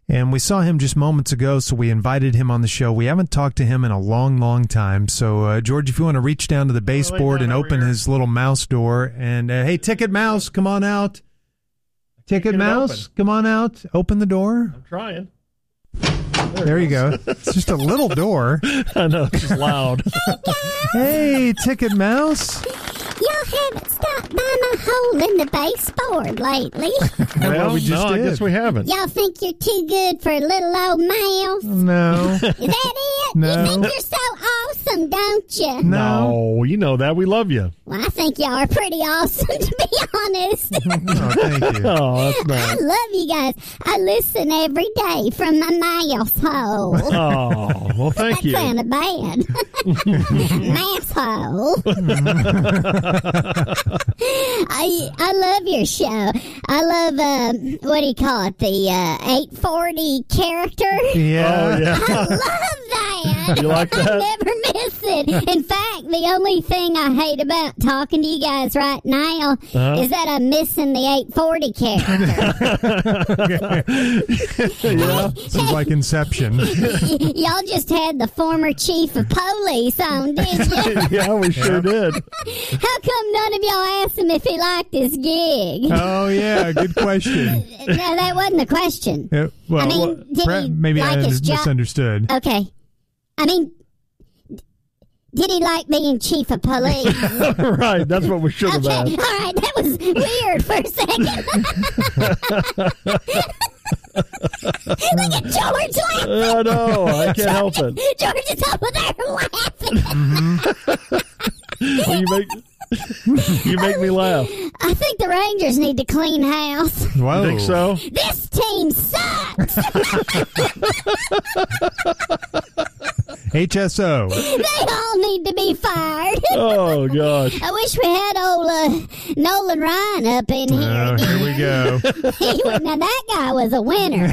And we saw him just moments ago, so we invited him on the show. We haven't talked to him in a long, long time. So, George, if you want to reach down to the baseboard and open his little mouse door. And, hey, Ticket Mouse, come on out. Ticket Mouse, come on out. Open the door. I'm trying. There you go. It's just a little door. I know, it's just loud. Hey, Ticket Mouse. Y'all haven't stopped by my hole in the baseboard lately. Well, we just I did. guess we haven't. Y'all think you're too good for a little old mouse? No. Is that it? No. You think you're so awesome, don't you? No, you know that. We love you. Well, I think y'all are pretty awesome, to be honest. Oh, thank you. Oh, that's I nice. love you guys. I listen every day from my mouse hole. Oh, well, thank That you. sounded bad. Mouse hole. I love your show. I love, what do you call it, the 840 character? Yeah. Oh, yeah. I love that. You like that? I never miss it. In fact, the only thing I hate about talking to you guys right now is that I'm missing the 840 character. Yeah. This is like Inception. Y'all just had the former chief of police on, did you? Yeah, we sure did. How come none of y'all asked him if he liked his gig? Oh, yeah. Good question. No, that wasn't a question. Yeah, well, I mean, did he maybe like I his job? misunderstood. Okay. I mean, did he like being chief of police? Right, that's what we should have Okay, all asked. right, that was weird for a second. Look at George laughing. Oh, no, I can't help it. George is over there laughing. Well, you make me laugh. I think the Rangers need to clean house. Whoa. Think so? This team sucks. HSO. They all need to be fired. Oh, gosh. I wish we had old Nolan Ryan up in here. Oh, here we go. Now that guy was a winner.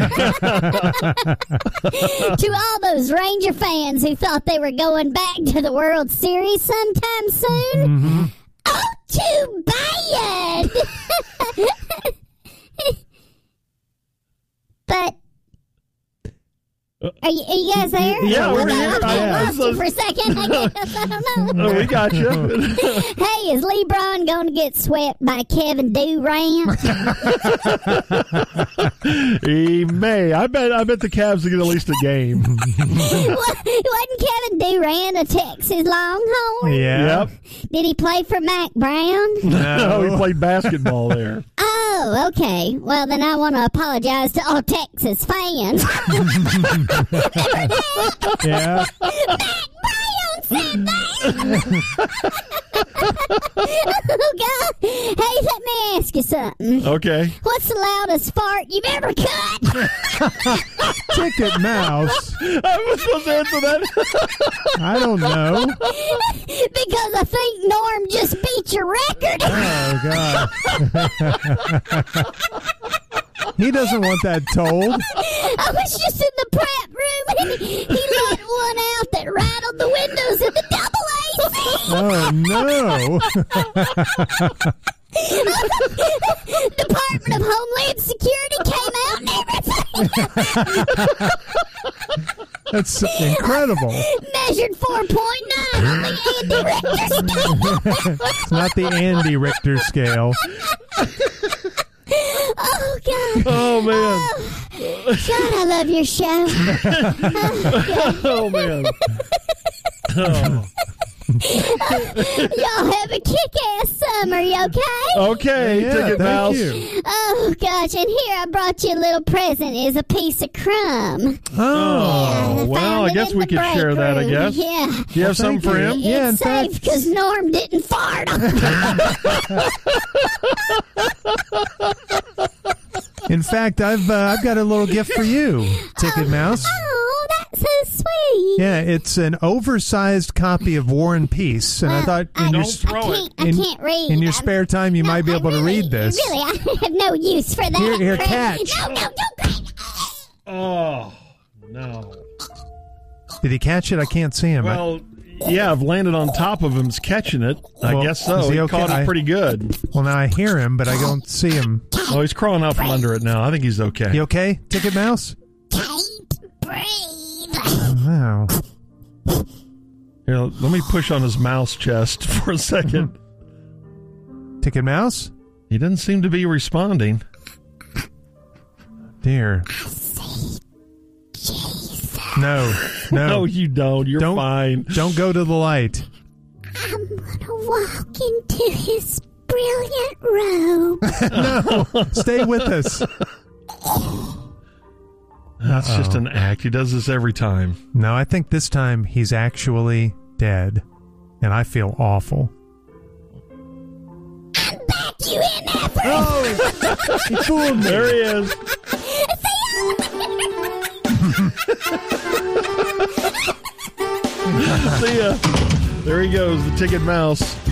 To all those Ranger fans who thought they were going back to the World Series sometime soon, oh, too bad. But are you guys there? Yeah, we're Okay, here. okay, Yeah. lost you for a second. I guess. I don't know. Oh, we got you. Hey, is LeBron going to get swept by Kevin Durant? He may. I bet the Cavs will get at least a game. Wasn't Kevin Durant a Texas Longhorn? Yeah. Yep. Did he play for Mac Brown? No, he played basketball there. Oh, okay. Well, then I want to apologize to all Texas fans. Yeah. Mac Brown said that. Oh, God. Hey, let me ask you something. Okay. What's the loudest fart you've ever cut? Ticket Mouse. I was supposed to answer that. I don't know. Because I think Norm just beat your record. Oh, God. He doesn't want that told. I was just in the prep room and he let one out that rattled the windows of the double AC. Oh, no. Department of Homeland Security came out and everything. That's incredible. Measured 4.9 on the Andy Richter scale. It's not the Andy Richter scale. Oh, God. Oh, man. God, I love your show. Oh, man. Oh. Y'all have a kick-ass summer, you okay? Okay, Yeah, Ticket thank Mouse. you. Oh, gosh, and here I brought you a little present. It's a piece of crumb. Oh. Well, found I it guess in we the could break share that, I room. guess. Yeah. Do you have something for him? Yeah, in It's safe fact- because Norm didn't fart on it. In fact, I've got a little gift for you, Ticket Mouse. Oh, that's so sweet. Yeah, it's an oversized copy of War and Peace, and I thought in your I can't read. in your spare time you might be able to read this. Really, I have no use for that. Here, Chris. catch. No, don't catch. Oh, no. Did he catch it? I can't see him. Well, Yeah, I've landed on top of him, catching it. I Well, guess so. is he He okay? caught it pretty good. Well, now I hear him, but I don't see him. Oh, he's crawling out from under it now. I think he's okay. You okay, Ticket Mouse? Can't breathe. Wow. Here, let me push on his mouse chest for a second. Ticket Mouse? He doesn't seem to be responding. Dear. No. No, you don't. You're fine. Don't go to the light. I'm gonna walk into his brilliant robe. No. Stay with us. That's just an act. He does this every time. No, I think this time he's actually dead. And I feel awful. Back you in there. Oh! He fooled me. There he is. See ya. There he goes, the Ticket Mouse.